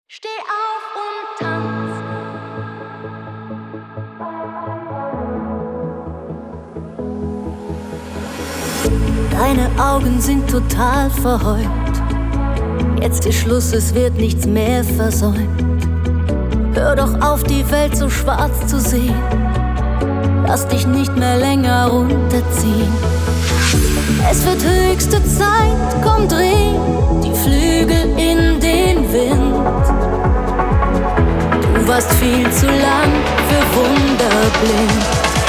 Steh auf und tanz. Deine Augen sind total verheult. Jetzt ist Schluss, es wird nichts mehr versäumt. Hör doch auf, die Welt so schwarz zu sehen. Lass dich nicht mehr länger runterziehen. Es wird höchste Zeit, komm, dreh die Flügel in den Wind. Du warst viel zu lang für Wunder blind.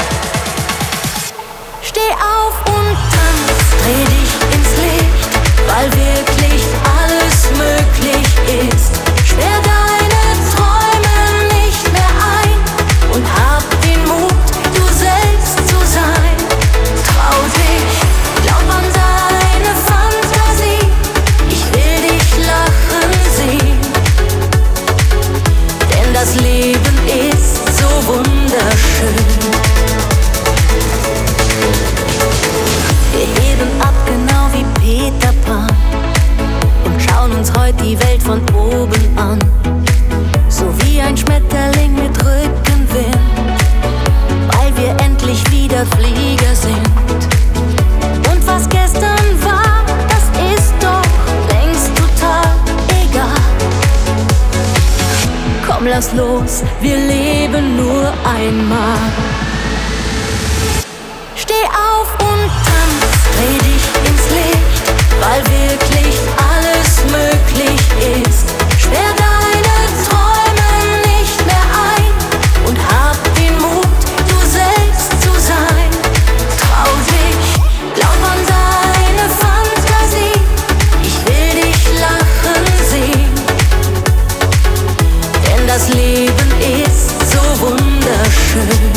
Steh auf und tanz, dreh dich ins Licht, weil wirklich alles möglich ist. Sperr deine Träume nicht mehr ein und hab den Mut, du selbst zu sein. Trau dich, glaub an deine Fantasie, ich will dich lachen sehen. Denn das Leben ist so wunderschön. Wir heben ab genau wie Peter Pan und schauen uns heute die Welt von oben an. So wie ein Schmetterling mit Rückenwind, weil wir endlich wieder Flieger sind. Und was gestern war, das ist doch längst total egal. Komm, lass los, wir leben nur einmal. Steh auf und tanz, dreh dich ins Licht, weil wirklich alles möglich ist. Sperr deine Träume nicht mehr ein und hab den Mut, du selbst zu sein. Trau dich, glaub an deine Fantasie, ich will dich lachen sehen. Denn das Leben ist so wunderschön.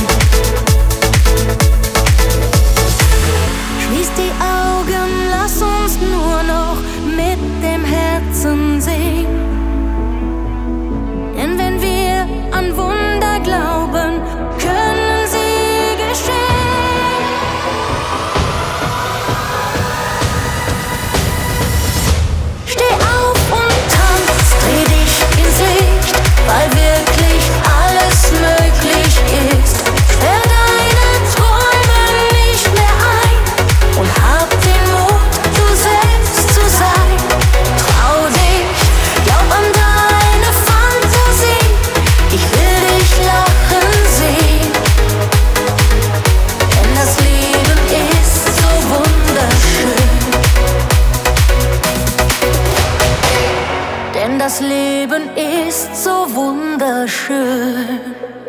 Schließ die Augen, lass uns nur noch mit dem Herzen sehen. Denn wenn wir an Wunder glauben, können sie geschehen. Steh auf und tanz, dreh dich ins Licht, weil wirklich alles möglich ist. Sperr deine Träume nicht mehr ein und hab den Mut, du selbst zu sein. Trau dich, glaub an deine Fantasie, ich will dich lachen sehen. Denn das Leben ist so wunderschön. Denn das Leben ist so wunderschön.